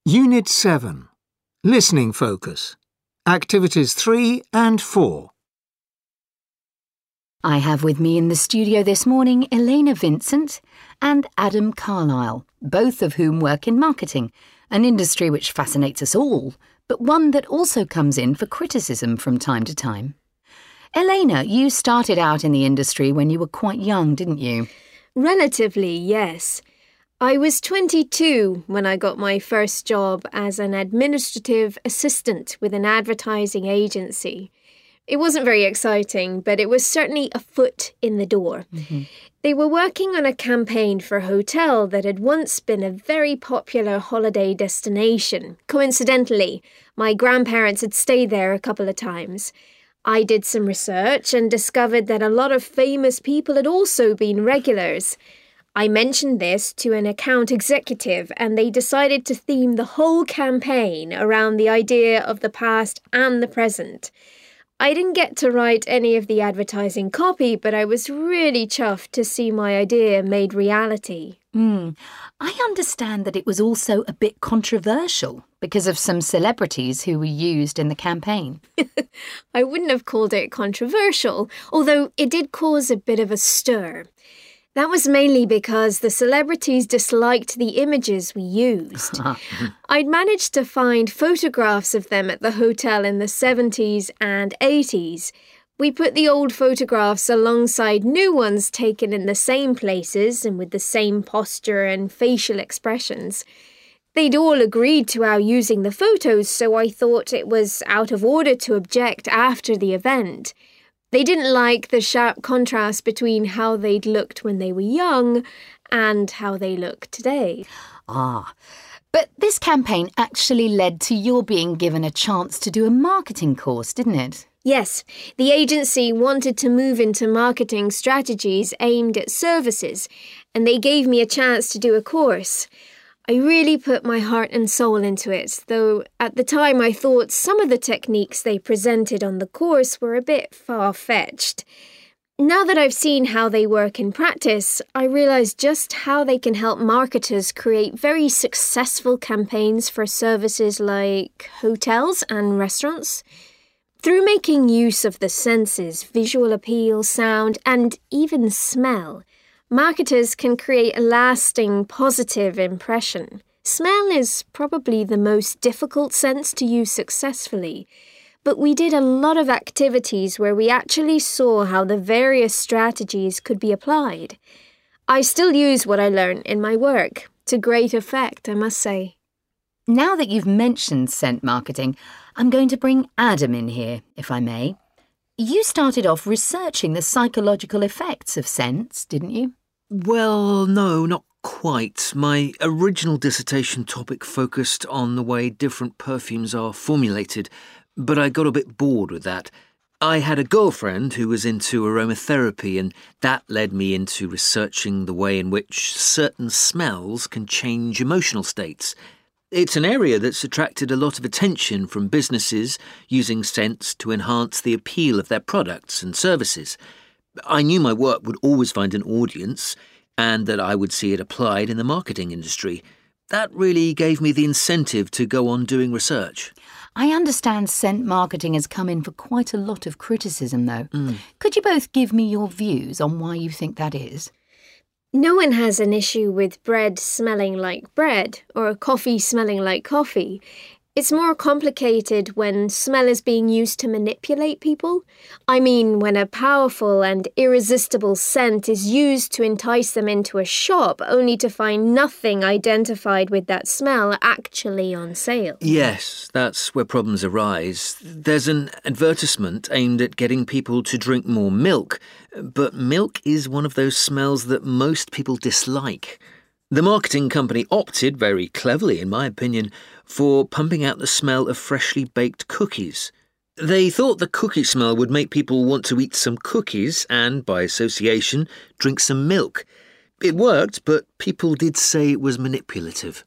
Unit 7. Listening Focus. Activities 3 and 4. I have with me in the studio this morning Elena Vincent and Adam Carlyle, both of whom work in marketing, an industry which fascinates us all, but one that also comes in for criticism from time to time. Elena, you started out in the industry when you were quite young, didn't you? Relatively, yes. I was 22 when I got my first job as an administrative assistant with an advertising agency. It wasn't very exciting, but it was certainly a foot in the door. They were working on a campaign for a hotel that had once been a very popular holiday destination. Coincidentally, my grandparents had stayed there a couple of times. I did some research and discovered that a lot of famous people had also been regulars. I mentioned this to an account executive and they decided to theme the whole campaign around the idea of the past and the present. I didn't get to write any of the advertising copy, but I was really chuffed to see my idea made reality. I understand that it was also a bit controversial because of some celebrities who were used in the campaign. I wouldn't have called it controversial, although it did cause a bit of a stir. That was mainly because the celebrities disliked the images we used. I'd managed to find photographs of them at the hotel in the 70s and 80s. We put the old photographs alongside new ones taken in the same places and with the same posture and facial expressions. They'd all agreed to our using the photos, so I thought it was out of order to object after the event. They didn't like the sharp contrast between how they'd looked when they were young and how they look today. But this campaign actually led to your being given a chance to do a marketing course, didn't it? Yes, the agency wanted to move into marketing strategies aimed at services, and they gave me a chance to do a course. I really put my heart and soul into it, though at the time I thought some of the techniques they presented on the course were a bit far-fetched. Now that I've seen how they work in practice, I realise just how they can help marketers create very successful campaigns for services like hotels and restaurants. Through making use of the senses, visual appeal, sound, and even smell, marketers can create a lasting, positive impression. Smell is probably the most difficult sense to use successfully, but we did a lot of activities where we actually saw how the various strategies could be applied. I still use what I learned in my work, to great effect, I must say. Now that you've mentioned scent marketing, I'm going to bring Adam in here, if I may. You started off researching the psychological effects of scents, didn't you? Well, no, not quite. My original dissertation topic focused on the way different perfumes are formulated, but I got a bit bored with that. I had a girlfriend who was into aromatherapy, and that led me into researching the way in which certain smells can change emotional states. It's an area that's attracted a lot of attention from businesses using scents to enhance the appeal of their products and services. I knew my work would always find an audience and that I would see it applied in the marketing industry. That really gave me the incentive to go on doing research. I understand scent marketing has come in for quite a lot of criticism, though. Could you both give me your views on why you think that is? No one has an issue with bread smelling like bread or coffee smelling like coffee. It's more complicated when smell is being used to manipulate people. I mean, when a powerful and irresistible scent is used to entice them into a shop only to find nothing identified with that smell actually on sale. Yes, that's where problems arise. There's an advertisement aimed at getting people to drink more milk, but milk is one of those smells that most people dislike. The marketing company opted, very cleverly in my opinion, for pumping out the smell of freshly baked cookies. They thought the cookie smell would make people want to eat some cookies and, by association, drink some milk. It worked, but people did say it was manipulative.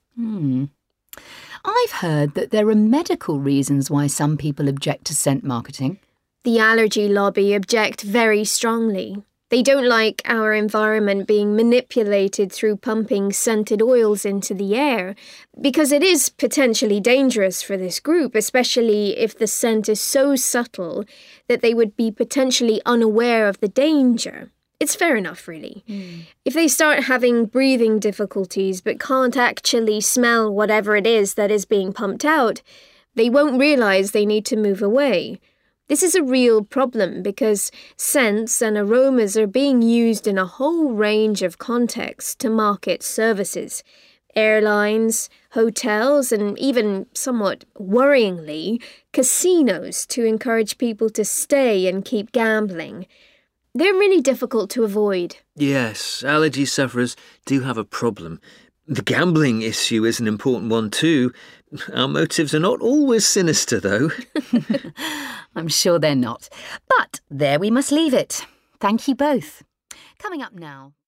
I've heard that there are medical reasons why some people object to scent marketing. The allergy lobby object very strongly. They don't like our environment being manipulated through pumping scented oils into the air, because it is potentially dangerous for this group, especially if the scent is so subtle that they would be potentially unaware of the danger. It's fair enough, really. If they start having breathing difficulties but can't actually smell whatever it is that is being pumped out, they won't realise they need to move away. This is a real problem because scents and aromas are being used in a whole range of contexts to market services. Airlines, hotels, and even, somewhat worryingly, casinos to encourage people to stay and keep gambling. They're really difficult to avoid. Yes, allergy sufferers do have a problem. The gambling issue is an important one too. Our motives are not always sinister, though. I'm sure they're not. But there we must leave it. Thank you both. Coming up now...